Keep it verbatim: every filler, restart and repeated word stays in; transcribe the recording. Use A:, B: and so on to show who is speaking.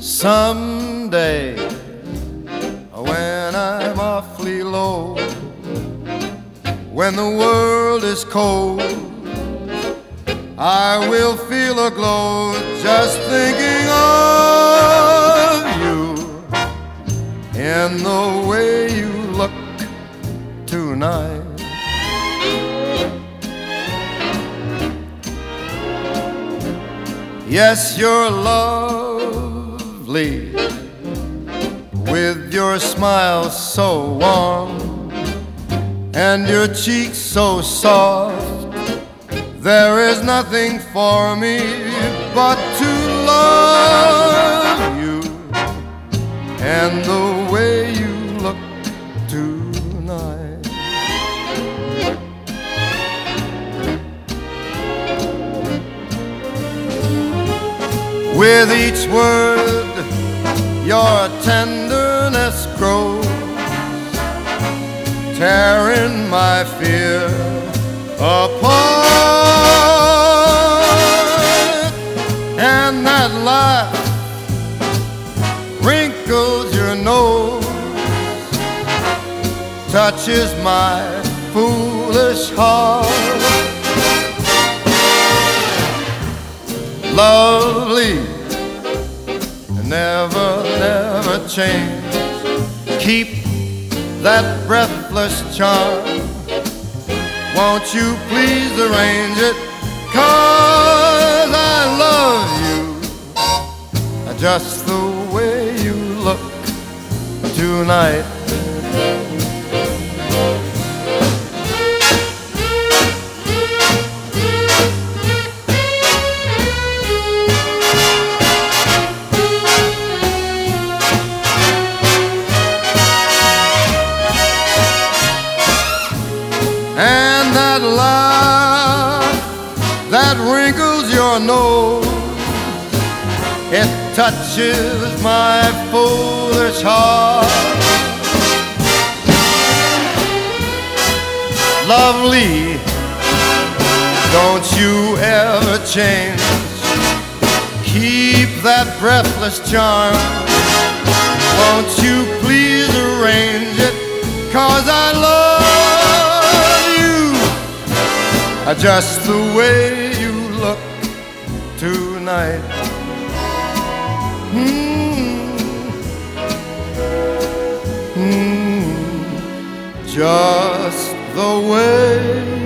A: Someday, when I'm awfully low, when the world is cold, I will feel a glow just thinking of you in the way you look tonight. Yes, you're lovely, with your smile so warm and your cheeks so soft. There is nothing for me but to love you and the way you look tonight. With each word your tenderness grows, tearing my fear apart. And that laugh wrinkles your nose, touches my foolish heart. Lovely, never, never change. Keep that breathless charm. Won't you please arrange it? 'Cause I love you just the way you look tonight. And that laugh that wrinkles your nose, it touches my foolish heart. Lovely, don't you ever change. Keep that breathless charm. Won't you please arrange it? 'Cause I love just the way you look tonight. Mm. Mm. Just the way